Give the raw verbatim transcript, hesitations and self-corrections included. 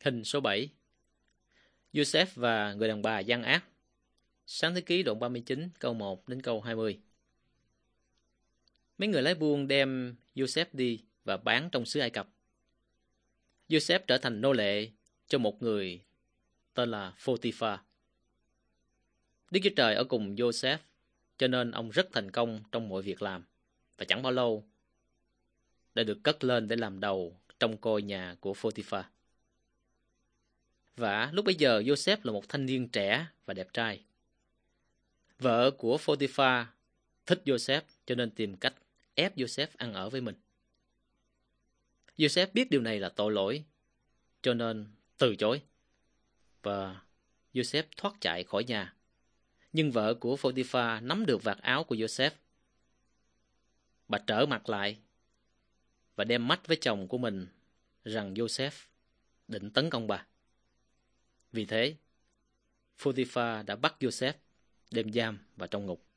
Hình số bảy. Joseph và người đàn bà gian ác. Sáng thế ký đoạn ba mươi chín câu một đến câu hai mươi. Mấy người lái buôn đem Joseph đi và bán trong xứ Ai Cập. Joseph trở thành nô lệ cho một người tên là Photiphar. Đức Chúa Trời ở cùng Joseph, cho nên ông rất thành công trong mọi việc làm, và chẳng bao lâu đã được cất lên để làm đầu trong coi nhà của Photiphar. Và lúc bấy giờ Joseph là một thanh niên trẻ và đẹp trai. Vợ của Photiphar thích Joseph, cho nên tìm cách ép Joseph ăn ở với mình. Joseph biết điều này là tội lỗi, cho nên từ chối, và Joseph thoát chạy khỏi nhà. Nhưng vợ của Photiphar nắm được vạt áo của Joseph. Bà trở mặt lại và đem mách với chồng của mình rằng Joseph định tấn công bà. Vì thế, Photiphar đã bắt Joseph đem giam vào trong ngục.